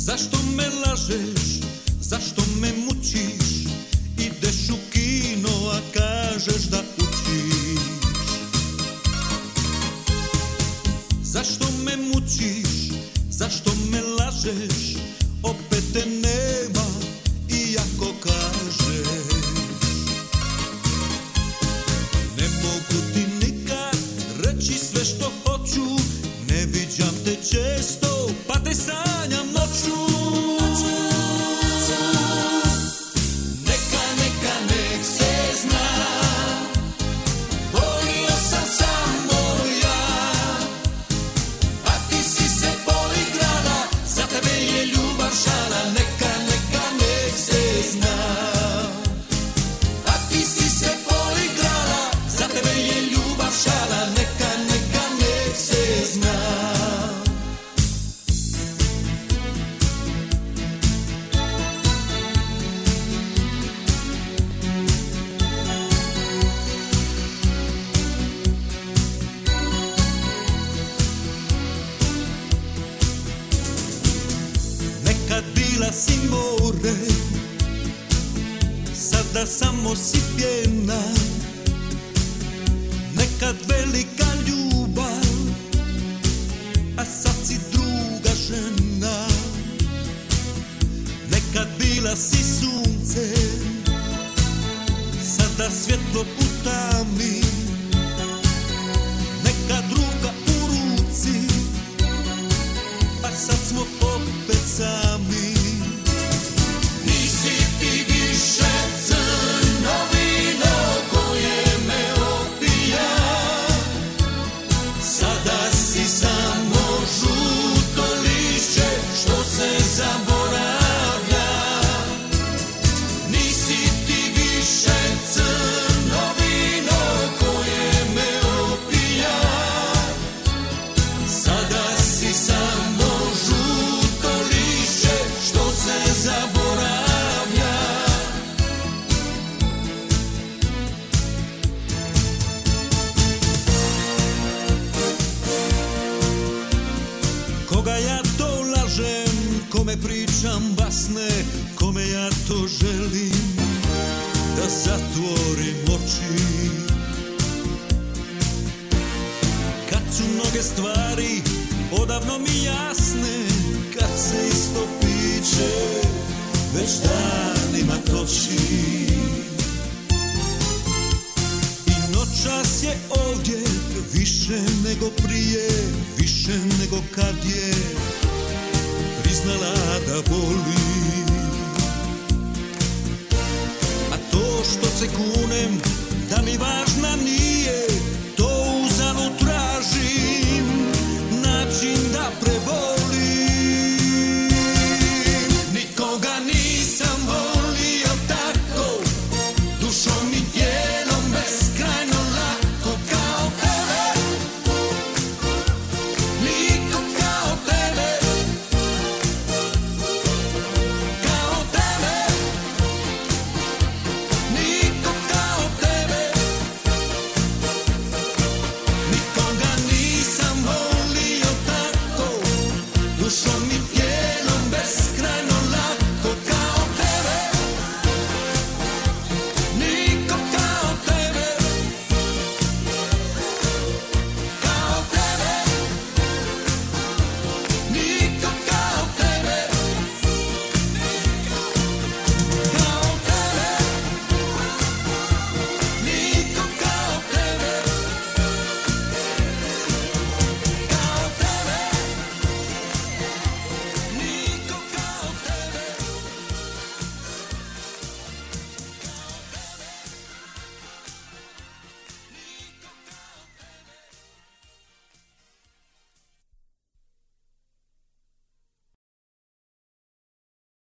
Zašto me lažeš, zašto me mučiš, ideš u kino, a kažeš da učiš. Zašto me mučiš, zašto me lažeš, opet te nema, iako kažeš. Ne mogu ti nikad reći sve što hoću, ne viđam te često, pa te sanjam noću. Bila si more, sada samo si pjena. Nekad velika ljubav, a sad si druga žena. Nekad bila si sunce, sada svjetlo u tami. Nekad ruka u ruci, a sad smo opet sami. Nisi ti više crno vino koje me opija, sada si samo žuto lišće što se zaboravlja. Nisi ti više crno vino koje me opija, sada si samo žuto lišće što se zaboravlja. Koga ja to lažem, kome pričam basne, kome ja to želim da zatvorim oči. Kad su mnoge stvari odavno mi jasne, kad se isto piće već danima toči. I noćas je ovdje više nego prije, više nego kad je priznala da voli. A to što se kunem da mi važna nije, to uzalud tražim način da prebolim. Nikoga nisam volio tako, dušom i tijelom beskrajno lako kao tebe. Niko kao tebe, kao tebe. Niko kao tebe. Nikoga nisam volio tako, dušom i